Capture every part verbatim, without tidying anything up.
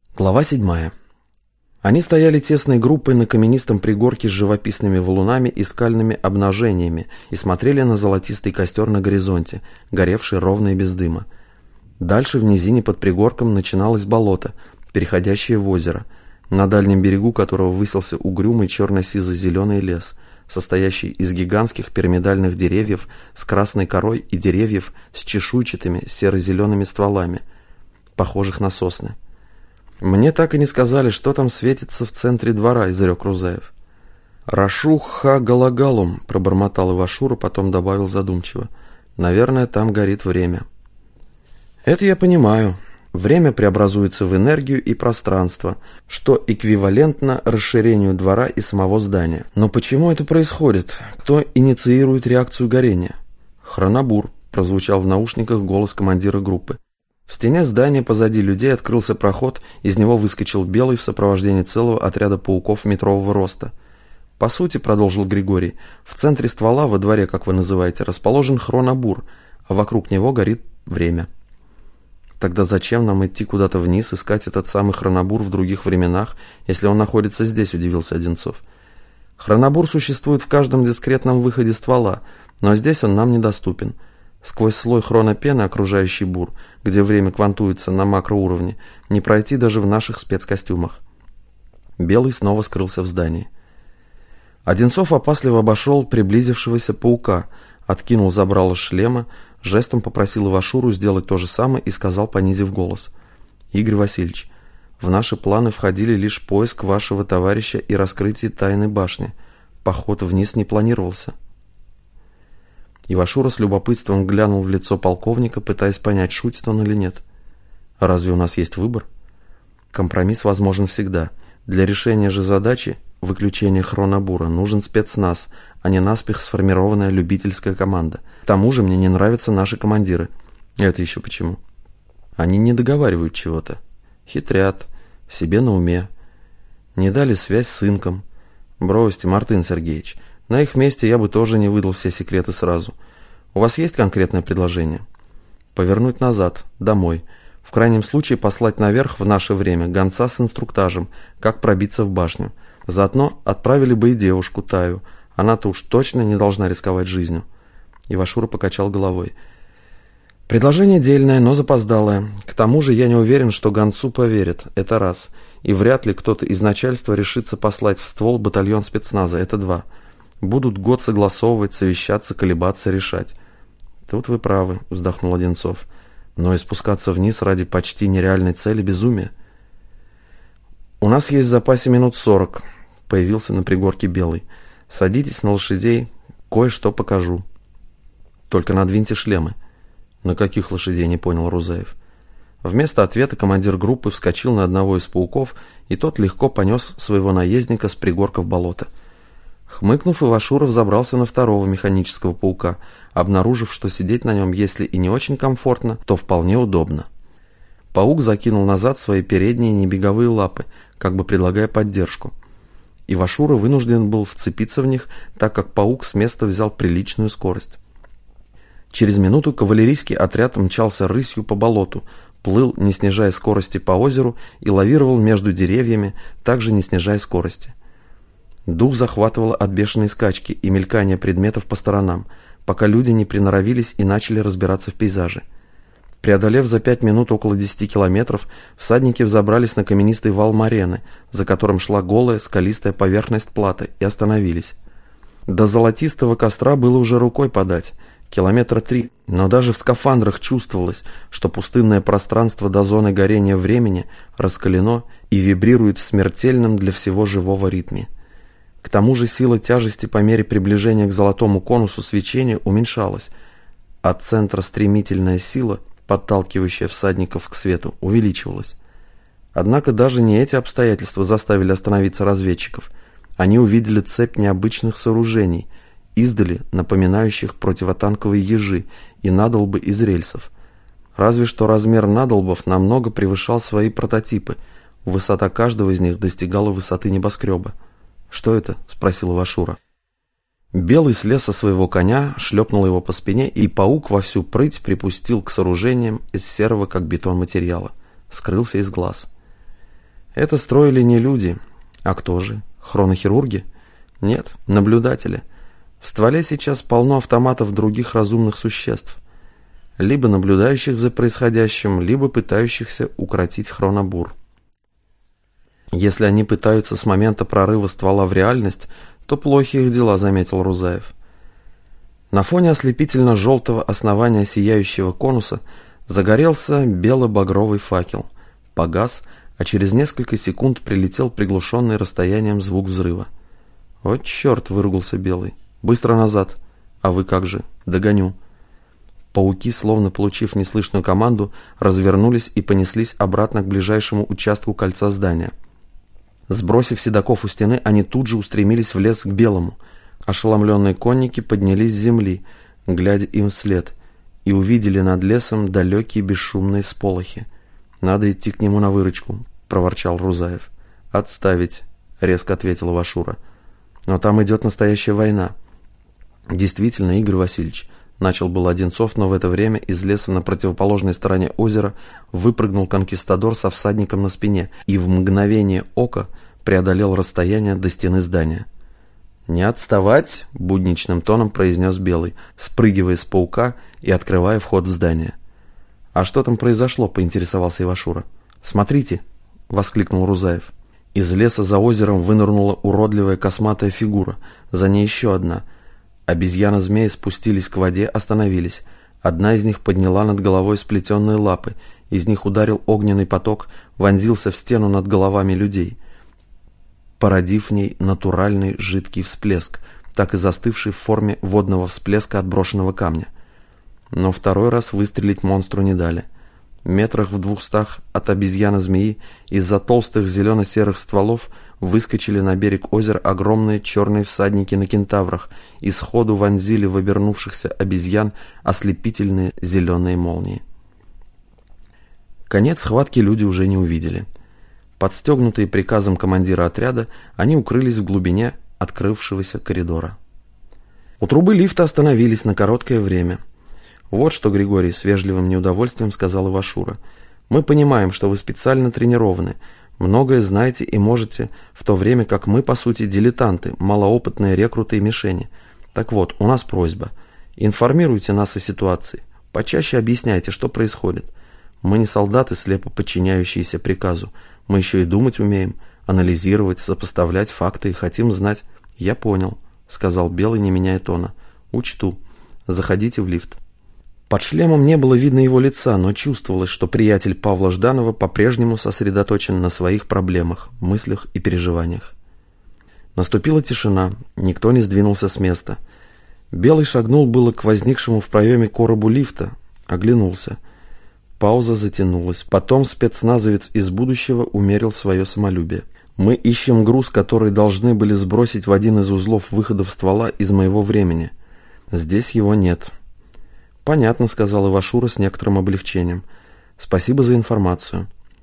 Глава седьмая. Они стояли тесной группой на каменистом пригорке с живописными валунами и скальными обнажениями и смотрели на золотистый костер на горизонте, горевший ровно и без дыма. Дальше в низине под пригорком начиналось болото, переходящее в озеро, на дальнем берегу которого высился угрюмый черно-сизо-зеленый лес, состоящий из гигантских пирамидальных деревьев с красной корой и деревьев с чешуйчатыми серо-зелеными стволами, похожих на сосны. «Мне так и не сказали, что там светится в центре двора», — изрек Рузаев. «Рашу-ха-галагалум», — пробормотал Ивашура, потом добавил задумчиво. «Наверное, там горит время». «Это я понимаю. Время преобразуется в энергию и пространство, что эквивалентно расширению двора и самого здания. Но почему это происходит? Кто инициирует реакцию горения?» «Хронобур», — прозвучал в наушниках голос командира группы. В стене здания позади людей открылся проход, из него выскочил Белый в сопровождении целого отряда пауков метрового роста. «По сути, — продолжил Григорий, — в центре ствола, во дворе, как вы называете, расположен хронобур, а вокруг него горит время». «Тогда зачем нам идти куда-то вниз, искать этот самый хронобур в других временах, если он находится здесь?» — удивился Одинцов. «Хронобур существует в каждом дискретном выходе ствола, но здесь он нам недоступен. Сквозь слой хронопены, окружающий бур, где время квантуется на макроуровне, не пройти даже в наших спецкостюмах». Белый снова скрылся в здании. Одинцов опасливо обошел приблизившегося паука, откинул забрало шлема, жестом попросил Ивашуру сделать то же самое и сказал, понизив голос: «Игорь Васильевич, в наши планы входили лишь поиск вашего товарища и раскрытие тайной башни. Поход вниз не планировался». Ивашура с любопытством глянул в лицо полковника, пытаясь понять, шутит он или нет. «Разве у нас есть выбор? Компромисс возможен всегда. Для решения же задачи выключения хронобура нужен спецназ, а не наспех сформированная любительская команда. К тому же мне не нравятся наши командиры». «Это еще почему?» «Они не договаривают чего-то. Хитрят. Себе на уме. Не дали связь с инком. Бросьте, Мартын Сергеевич. На их месте я бы тоже не выдал все секреты сразу. У вас есть конкретное предложение?» «Повернуть назад, домой. В крайнем случае послать наверх в наше время гонца с инструктажем, как пробиться в башню. Заодно отправили бы и девушку Таю. Она-то уж точно не должна рисковать жизнью». Ивашура покачал головой. «Предложение дельное, но запоздалое. К тому же я не уверен, что гонцу поверят. Это раз. И вряд ли кто-то из начальства решится послать в ствол батальон спецназа. Это два. Будут год согласовывать, совещаться, колебаться, решать». «Тут вы правы», — вздохнул Одинцов. «Но и спускаться вниз ради почти нереальной цели — безумие». «У нас есть в запасе минут сорок», — появился на пригорке Белый. «Садитесь на лошадей, кое-что покажу». «Только надвиньте шлемы». «На каких лошадей?» — не понял Рузаев. Вместо ответа командир группы вскочил на одного из пауков, и тот легко понес своего наездника с пригорка в болото. Хмыкнув, Ивашуров забрался на второго механического паука, обнаружив, что сидеть на нем, если и не очень комфортно, то вполне удобно. Паук закинул назад свои передние небеговые лапы, как бы предлагая поддержку. Ивашура вынужден был вцепиться в них, так как паук с места взял приличную скорость. Через минуту кавалерийский отряд мчался рысью по болоту, плыл, не снижая скорости по озеру, и лавировал между деревьями, также не снижая скорости. Дух захватывало от бешеной скачки и мелькания предметов по сторонам, пока люди не приноровились и начали разбираться в пейзаже. Преодолев за пять минут около десяти километров, всадники взобрались на каменистый вал Марены, за которым шла голая скалистая поверхность платы, и остановились. До золотистого костра было уже рукой подать, километра три, но даже в скафандрах чувствовалось, что пустынное пространство до зоны горения времени раскалено и вибрирует в смертельном для всего живого ритме. К тому же сила тяжести по мере приближения к золотому конусу свечения уменьшалась, а центра стремительная сила, подталкивающая всадников к свету, увеличивалась. Однако даже не эти обстоятельства заставили остановиться разведчиков. Они увидели цепь необычных сооружений, издали напоминающих противотанковые ежи и надолбы из рельсов. Разве что размер надолбов намного превышал свои прототипы, высота каждого из них достигала высоты небоскреба. «Что это?» — спросил Ивашура. Белый слез со своего коня, шлепнул его по спине, и паук во всю прыть припустил к сооружениям из серого, как бетон, материала. Скрылся из глаз. Это строили не люди. А кто же? Хронохирурги? Нет, наблюдатели. В стволе сейчас полно автоматов других разумных существ, либо наблюдающих за происходящим, либо пытающихся укротить хронобур. Если они пытаются с момента прорыва ствола в реальность, то плохи их дела, заметил Рузаев. На фоне ослепительно-желтого основания сияющего конуса загорелся бело-багровый факел, погас, а через несколько секунд прилетел приглушенный расстоянием звук взрыва. «Вот черт!» — выругался Белый. «Быстро назад! А вы как же? Догоню!» Пауки, словно получив неслышную команду, развернулись и понеслись обратно к ближайшему участку кольца здания. Сбросив седаков у стены, они тут же устремились в лес к Белому. Ошеломленные конники поднялись с земли, глядя им вслед, и увидели над лесом далекие бесшумные всполохи. «Надо идти к нему на выручку», — проворчал Рузаев. «Отставить», — резко ответила Вашура. «Но там идет настоящая война». «Действительно, Игорь Васильевич», — начал был Одинцов, но в это время из леса на противоположной стороне озера выпрыгнул конкистадор со всадником на спине и в мгновение ока преодолел расстояние до стены здания. «Не отставать!» — будничным тоном произнес Белый, спрыгивая с паука и открывая вход в здание. «А что там произошло?» — поинтересовался Ивашура. «Смотрите!» — воскликнул Рузаев. Из леса за озером вынырнула уродливая косматая фигура, за ней еще одна. Обезьяна-змеи спустились к воде, остановились. Одна из них подняла над головой сплетенные лапы, из них ударил огненный поток, вонзился в стену над головами людей, породив в ней натуральный жидкий всплеск, так и застывший в форме водного всплеска отброшенного камня. Но второй раз выстрелить монстру не дали. Метрах в двухстах от обезьяны-змеи из-за толстых зелено-серых стволов выскочили на берег озера огромные черные всадники на кентаврах и сходу вонзили в обернувшихся обезьян ослепительные зеленые молнии. Конец схватки люди уже не увидели. Подстегнутые приказом командира отряда, они укрылись в глубине открывшегося коридора. У трубы лифта остановились на короткое время. «Вот что, Григорий», — с вежливым неудовольствием сказал Ивашура. «Мы понимаем, что вы специально тренированы, многое знаете и можете, в то время как мы, по сути, дилетанты, малоопытные рекруты и мишени. Так вот, у нас просьба. Информируйте нас о ситуации. Почаще объясняйте, что происходит. Мы не солдаты, слепо подчиняющиеся приказу. Мы еще и думать умеем, анализировать, сопоставлять факты и хотим знать». «Я понял», — сказал Белый, не меняя тона. «Учту. Заходите в лифт». Под шлемом не было видно его лица, но чувствовалось, что приятель Павла Жданова по-прежнему сосредоточен на своих проблемах, мыслях и переживаниях. Наступила тишина, никто не сдвинулся с места. Белый шагнул было к возникшему в проеме коробу лифта, оглянулся. Пауза затянулась. Потом спецназовец из будущего умерил свое самолюбие. «Мы ищем груз, который должны были сбросить в один из узлов выходов ствола из моего времени. Здесь его нет». «Понятно», — сказал Ивашура с некоторым облегчением. «Спасибо за информацию».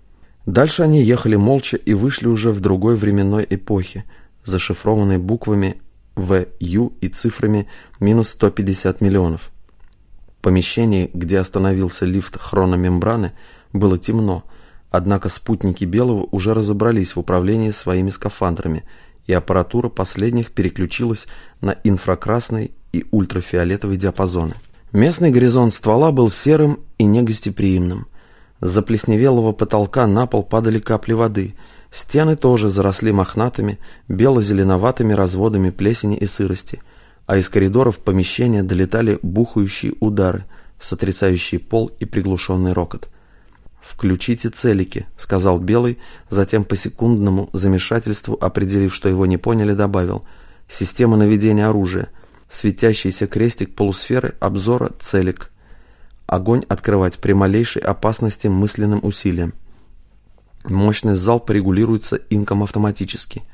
Дальше они ехали молча и вышли уже в другой временной эпохе, зашифрованной буквами В Ю и цифрами минус сто пятьдесят миллионов. В помещении, где остановился лифт хрономембраны, было темно, однако спутники Белого уже разобрались в управлении своими скафандрами, и аппаратура последних переключилась на инфракрасный и ультрафиолетовый диапазоны. Местный горизонт ствола был серым и негостеприимным. С заплесневелого потолка на пол падали капли воды. Стены тоже заросли мохнатыми, бело-зеленоватыми разводами плесени и сырости, а из коридоров помещения долетали бухающие удары, сотрясающие пол и приглушенный рокот. «Включите целики», — сказал Белый, затем по секундному замешательству, определив, что его не поняли, добавил: «Система наведения оружия. Светящийся крестик полусферы обзора целик. Огонь открывать при малейшей опасности мысленным усилием. Мощность залпа регулируется инком автоматически».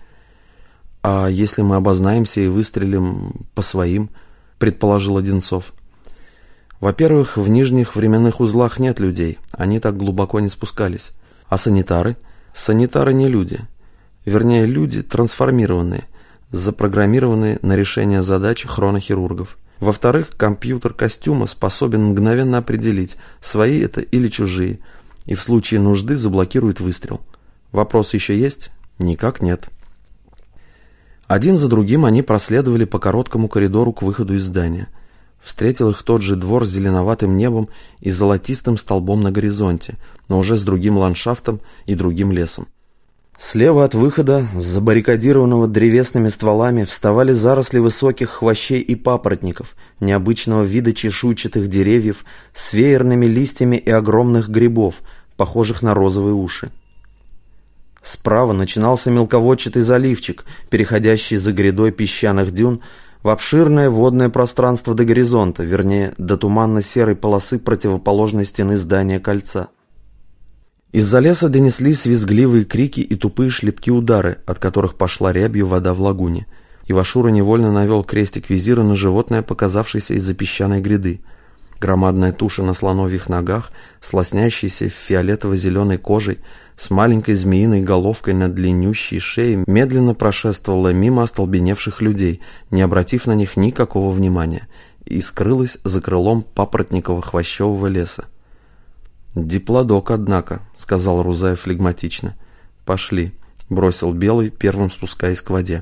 «А если мы обознаемся и выстрелим по своим?» — предположил Одинцов. «Во-первых, в нижних временных узлах нет людей, они так глубоко не спускались. А санитары? Санитары не люди. Вернее, люди трансформированные, запрограммированные на решение задач хронохирургов. Во-вторых, компьютер костюма способен мгновенно определить, свои это или чужие, и в случае нужды заблокирует выстрел. Вопросы еще есть? Никак нет. Один за другим они проследовали по короткому коридору к выходу из здания. Встретил их тот же двор с зеленоватым небом и золотистым столбом на горизонте, но уже с другим ландшафтом и другим лесом. Слева от выхода, с забаррикадированного древесными стволами, вставали заросли высоких хвощей и папоротников, необычного вида чешуйчатых деревьев с веерными листьями и огромных грибов, похожих на розовые уши. Справа начинался мелководчатый заливчик, переходящий за грядой песчаных дюн в обширное водное пространство до горизонта, вернее, до туманно-серой полосы противоположной стены здания кольца. Из-за леса донеслись визгливые крики и тупые шлепки удары, от которых пошла рябью вода в лагуне. Ивашура невольно навел крестик визира на животное, показавшееся из-за песчаной гряды. Громадная туша на слоновьих ногах, с лоснящейся фиолетово-зеленой кожей, с маленькой змеиной головкой на длиннющей шее, медленно прошествовала мимо остолбеневших людей, не обратив на них никакого внимания, и скрылась за крылом папоротниково-хвощевого леса. «Диплодок, однако», — сказал Рузаев флегматично. «Пошли», — бросил Белый, первым спускаясь к воде.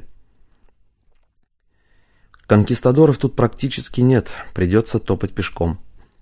«Конкистадоров тут практически нет, придется топать пешком».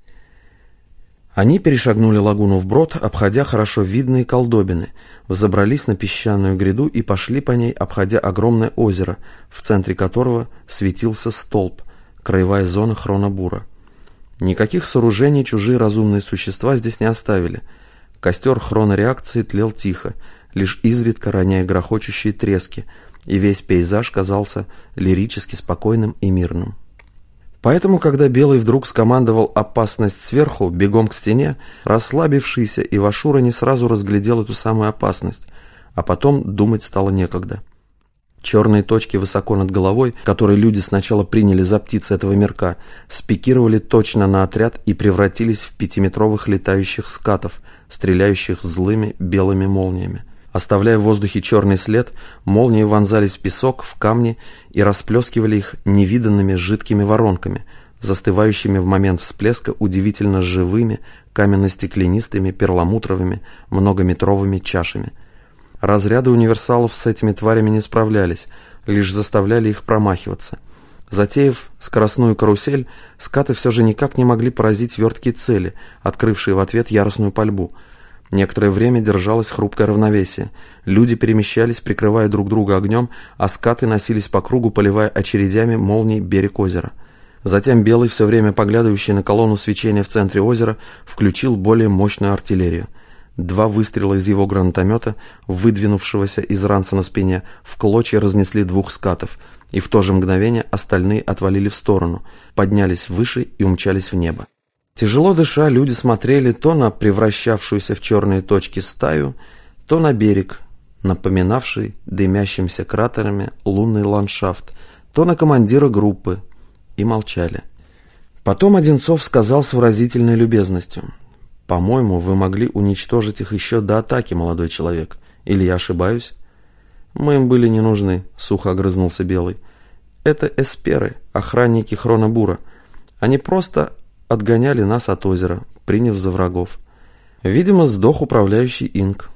Они перешагнули лагуну вброд, обходя хорошо видные колдобины, взобрались на песчаную гряду и пошли по ней, обходя огромное озеро, в центре которого светился столб, краевая зона Хронобура. Никаких сооружений чужие разумные существа здесь не оставили. Костер хронореакции тлел тихо, лишь изредка роняя грохочущие трески, и весь пейзаж казался лирически спокойным и мирным. Поэтому, когда Белый вдруг скомандовал «опасность сверху», бегом к стене, расслабившийся Ивашура не сразу разглядел эту самую опасность, а потом думать стало некогда. Черные точки высоко над головой, которые люди сначала приняли за птицы этого мирка, спикировали точно на отряд и превратились в пятиметровых летающих скатов, стреляющих злыми белыми молниями. Оставляя в воздухе черный след, молнии вонзались в песок, в камни и расплескивали их невиданными жидкими воронками, застывающими в момент всплеска удивительно живыми, каменно-стеклянистыми, перламутровыми, многометровыми чашами. Разряды универсалов с этими тварями не справлялись, лишь заставляли их промахиваться. Затеяв скоростную карусель, скаты все же никак не могли поразить верткие цели, открывшие в ответ яростную пальбу. Некоторое время держалось хрупкое равновесие. Люди перемещались, прикрывая друг друга огнем, а скаты носились по кругу, поливая очередями молний берег озера. Затем Белый, все время поглядывающий на колонну свечения в центре озера, включил более мощную артиллерию. Два выстрела из его гранатомета, выдвинувшегося из ранца на спине, в клочья разнесли двух скатов, и в то же мгновение остальные отвалили в сторону, поднялись выше и умчались в небо. Тяжело дыша, люди смотрели то на превращавшуюся в черные точки стаю, то на берег, напоминавший дымящимся кратерами лунный ландшафт, то на командира группы, и молчали. Потом Одинцов сказал с выразительной любезностью: «По-моему, вы могли уничтожить их еще до атаки, молодой человек. Или я ошибаюсь?» «Мы им были не нужны», — сухо огрызнулся Белый. «Это эсперы, охранники Хронобура. Они просто отгоняли нас от озера, приняв за врагов. Видимо, сдох управляющий Инк.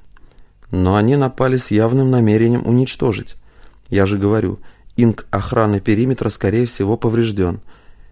Но они напали с явным намерением уничтожить. Я же говорю, Инк охраны периметра, скорее всего, поврежден.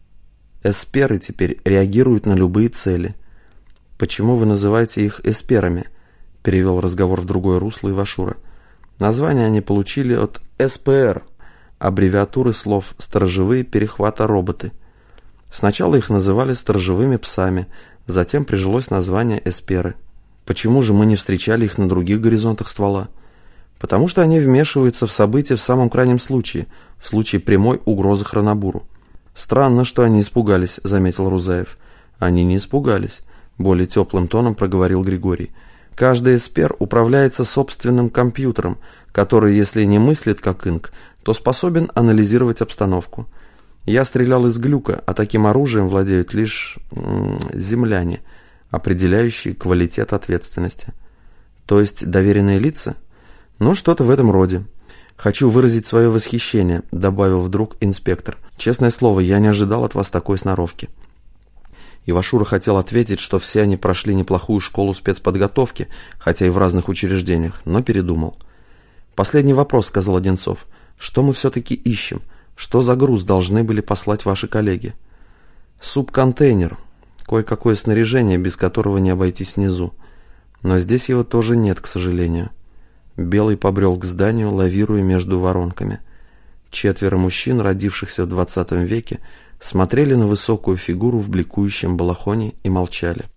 Эсперы теперь реагируют на любые цели». «Почему вы называете их эсперами?» — перевел разговор в другое русло Ивашура. «Название они получили от эс пэ эр, аббревиатуры слов «сторожевые перехвата-роботы». Сначала их называли сторожевыми псами, затем прижилось название эсперы. Почему же мы не встречали их на других горизонтах ствола? Потому что они вмешиваются в события в самом крайнем случае, в случае прямой угрозы Хронобуру. «Странно, что они испугались», — заметил Рузаев. «Они не испугались», — более теплым тоном проговорил Григорий. «Каждый эспер управляется собственным компьютером, который, если не мыслит как Инк, то способен анализировать обстановку. Я стрелял из глюка, а таким оружием владеют лишь м- земляне, определяющие квалитет ответственности. То есть доверенные лица? Ну, что-то в этом роде. Хочу выразить свое восхищение», — добавил вдруг инспектор. «Честное слово, я не ожидал от вас такой сноровки». Ивашура хотел ответить, что все они прошли неплохую школу спецподготовки, хотя и в разных учреждениях, но передумал. «Последний вопрос», — сказал Одинцов. «Что мы все-таки ищем? Что за груз должны были послать ваши коллеги?» «Субконтейнер. Кое-какое снаряжение, без которого не обойтись внизу. Но здесь его тоже нет, к сожалению». Белый побрел к зданию, лавируя между воронками. Четверо мужчин, родившихся в двадцатом веке, смотрели на высокую фигуру в бликующем балахоне и молчали.